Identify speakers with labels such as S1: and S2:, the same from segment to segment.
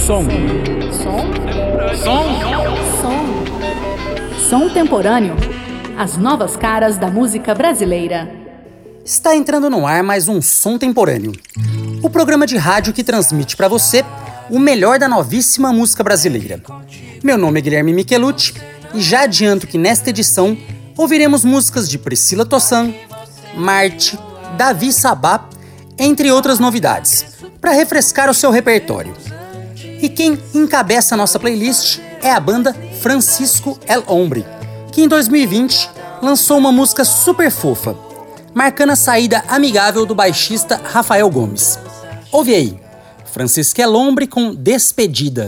S1: Som Temporâneo. As novas caras da música brasileira.
S2: Está entrando no ar mais um Som Temporâneo. O programa de rádio que transmite para você o melhor da novíssima música brasileira. Meu nome é Guilherme Michelucci e já adianto que nesta edição ouviremos músicas de Priscila Tossan, Marte, Davi Sabá, entre outras novidades, para refrescar o seu repertório. E quem encabeça a nossa playlist é a banda Francisco El Hombre, que em 2020 lançou uma música super fofa, marcando a saída amigável do baixista Rafael Gomes. Ouve aí, Francisco El Hombre com Despedida.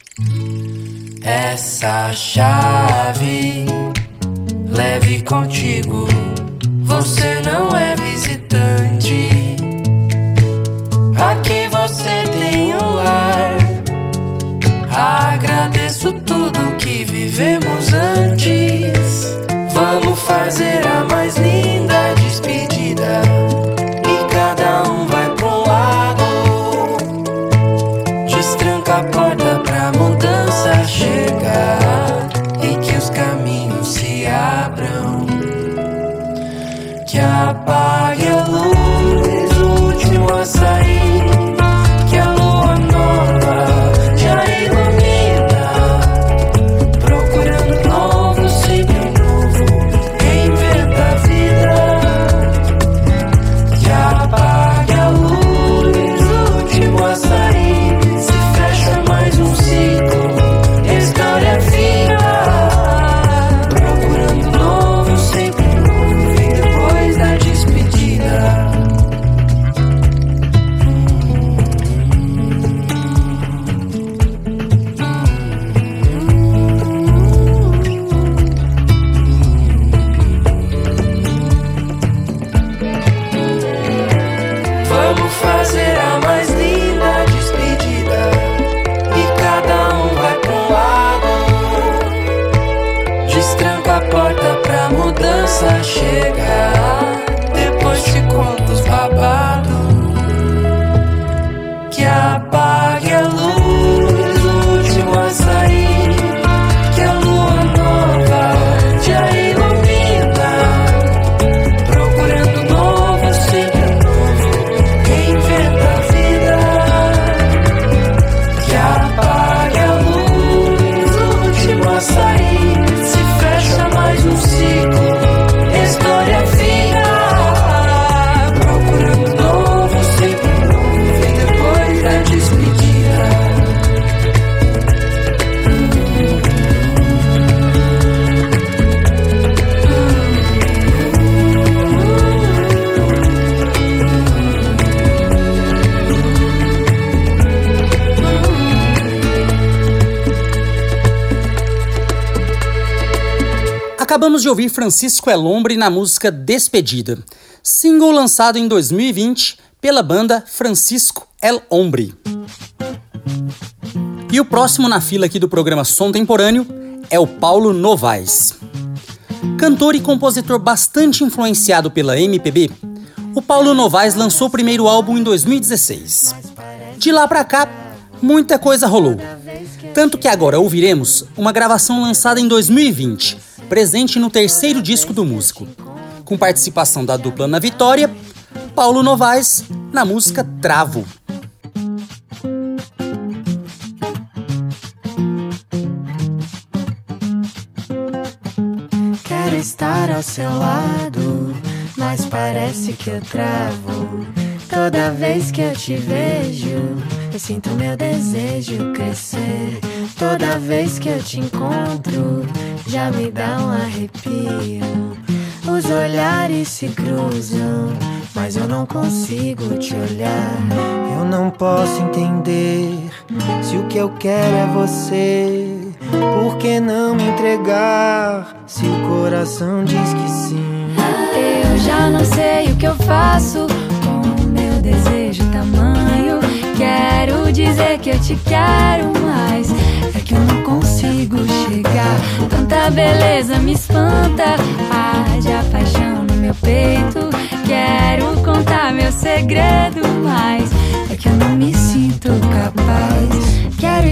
S3: Essa chave leve contigo, você não é visitante. Aqui você tem um lar. Agradeço tudo que vivemos antes. Vamos fazer a mais linda despedida e cada um vai pro lado. Destranca a porta pra mudança chegar e que os caminhos se abram. Que apague a luz, o último a sair. Que a lua nova já ilumina, procurando novo, sempre um novo, reinventa a vida. Que apague a luz, o último a sair. Se fecha mais um ciclo, história fica. Procurando novo, sempre um novo, vem depois da despedida. Vamos fazer a mais linda despedida e cada um vai pro lado. Destranca a porta pra mudança chegar. Depois te conto os babados. Que apague a luz, o último a sair. Que a lua nova já ilumina, procurando novo, sempre um novo, reinventa a vida. Que apague a luz, o último a sair. Se fecha mais um ciclo, história fica. Procurando novo, sempre um novo, vem depois da despedida.
S2: Acabamos de ouvir Francisco El Hombre na música Despedida, single lançado em 2020 pela banda Francisco El Hombre. E o próximo na fila aqui do programa Som Temporâneo é o Paulo Novaes. Cantor e compositor bastante influenciado pela MPB, o Paulo Novaes lançou o primeiro álbum em 2016. De lá pra cá, muita coisa rolou. Tanto que agora ouviremos uma gravação lançada em 2020, presente no terceiro disco do músico, com participação da dupla Ana Vitória, Paulo Novaes, na música Travo.
S3: Quero estar ao seu lado, mas parece que eu travo. Toda vez que eu te vejo, eu sinto meu desejo crescer. Toda vez que eu te encontro, já me dá um arrepio. Os olhares se cruzam, mas eu não consigo te olhar. Eu não posso entender se o que eu quero é você. Por que não me entregar se o coração diz que sim?
S4: Eu já não sei o que eu faço com o meu desejo tamanho. Quero dizer que eu te quero, mas é que eu não consigo chegar. Tanta beleza me espanta, arde a paixão no meu peito. Quero contar meu segredo, mas é que eu não me sinto capaz. Quero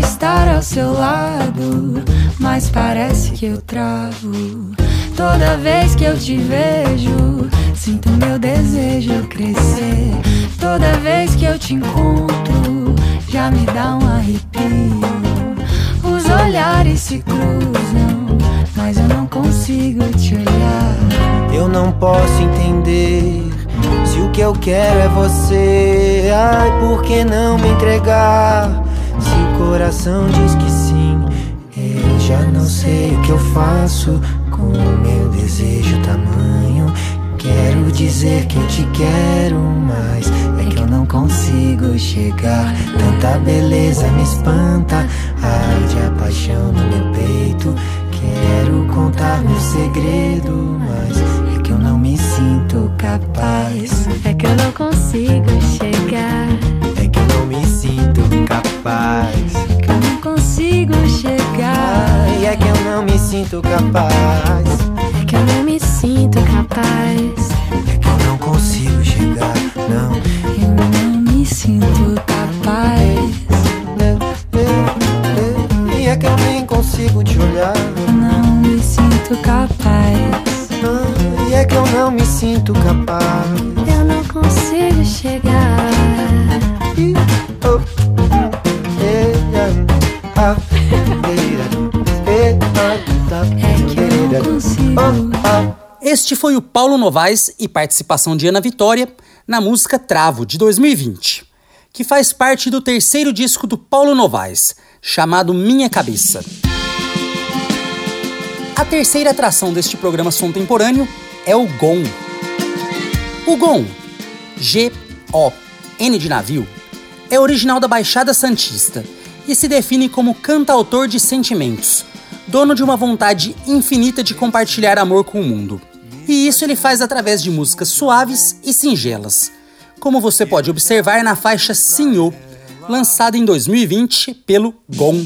S4: estar ao seu lado, mas parece que eu travo. Toda vez que eu te vejo, sinto meu desejo crescer. Toda vez que eu te encontro, já me dá um arrepio. Os olhares se cruzam, mas eu não consigo te olhar.
S3: Eu não posso entender se o que eu quero é você. Ai, por que não me entregar? Se o coração diz que sim, eu já não sei o que eu faço com o meu desejo tamanho. Quero dizer que eu te quero, mas é que eu não consigo chegar. Tanta beleza me espanta, arde a paixão no meu peito. Quero contar meu segredo, mas é que eu não me sinto capaz.
S4: É que eu não consigo chegar.
S3: É que eu não me sinto capaz.
S4: É que eu não consigo chegar.
S3: Ai, é que eu não me sinto capaz.
S4: É que eu não me sinto capaz.
S3: É que eu não consigo chegar, não.
S4: Eu não me sinto capaz.
S3: E é que eu nem consigo te olhar.
S4: Eu não me sinto capaz.
S3: E é que eu não me sinto capaz.
S4: Eu não consigo chegar. É que eu não consigo.
S2: Este foi o Paulo Novaes e participação de Ana Vitória na música Travo, de 2020, que faz parte do terceiro disco do Paulo Novaes, chamado Minha Cabeça. A terceira atração deste programa Sontemporâneo é o GON. O GON, G-O-N de navio, é original da Baixada Santista e se define como cantautor de sentimentos, dono de uma vontade infinita de compartilhar amor com o mundo. E isso ele faz através de músicas suaves e singelas, como você pode observar na faixa Senhor, lançada em 2020 pelo GON.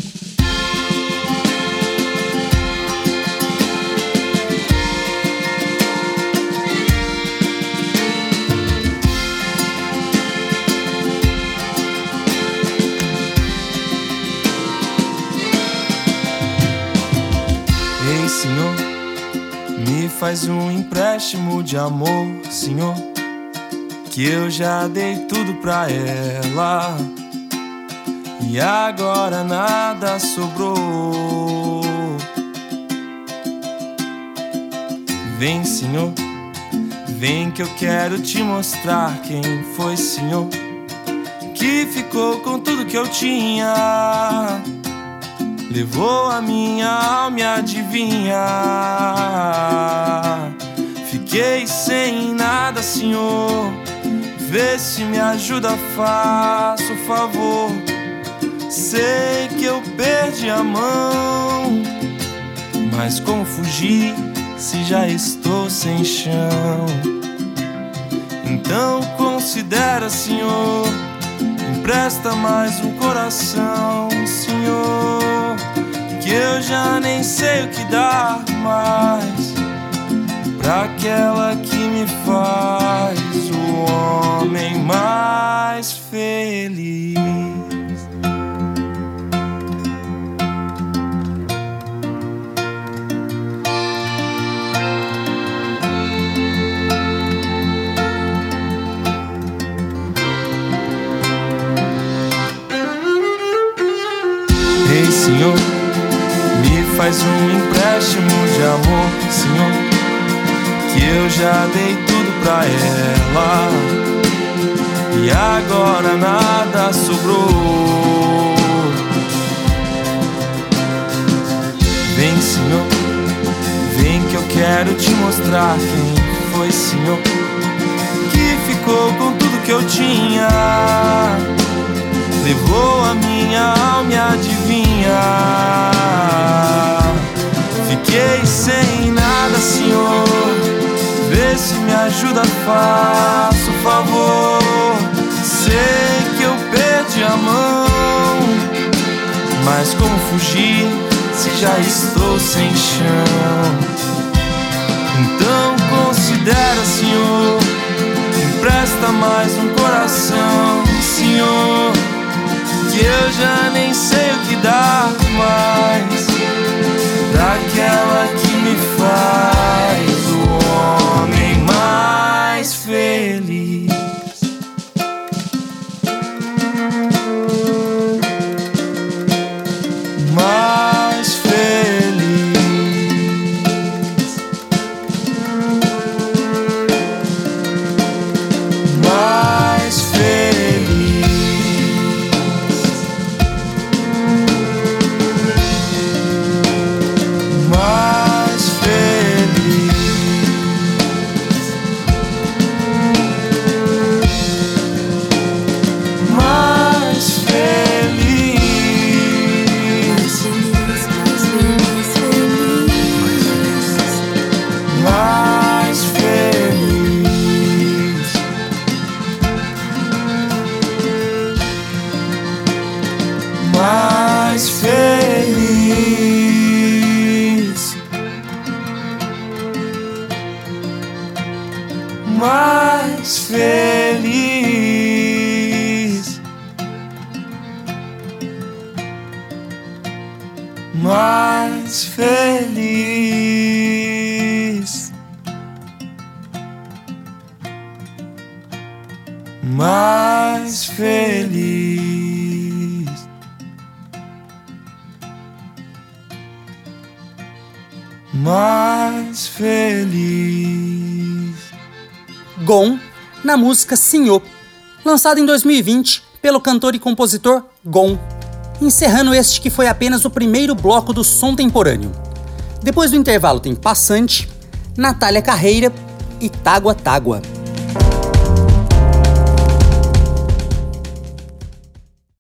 S5: Ei, Senhor, me faz um empréstimo de amor, Senhor, que eu já dei tudo pra ela e agora nada sobrou. Vem, Senhor, vem que eu quero te mostrar quem foi, Senhor, que ficou com tudo que eu tinha. Levou a minha alma e adivinha. Fiquei sem nada, Senhor. Vê se me ajuda, faça o favor. Sei que eu perdi a mão, mas como fugir se já estou sem chão? Então considera, Senhor, empresta mais um coração, Senhor, que eu já nem sei o que dar mais pra aquela que me faz o homem mais feliz. Ei, Senhor, me faz um empréstimo de amor, Senhor, que eu já dei tudo pra ela e agora nada sobrou. Vem, Senhor, vem que eu quero te mostrar quem foi, Senhor, que ficou com tudo que eu tinha. Levou a minha alma e adivinha. Fiquei sem nada, Senhor. Vê se me ajuda, faça o favor. Sei que eu perdi a mão, mas como fugir se já estou sem chão? Então considera, Senhor, empresta mais um coração, Senhor, que eu já nem sei o que dar mais, daquela que me faz o homem mais feliz. Mais feliz. Mais feliz. Mais feliz. Mais feliz. Mais feliz. Mais feliz. Mais feliz. Mais feliz. Mais feliz. Mais feliz.
S2: Gon, na música Senhor, lançado em 2020 pelo cantor e compositor Gon, encerrando este que foi apenas o primeiro bloco do som temporâneo. Depois do intervalo tem Passante, Natália Carreira e Tágua Tágua.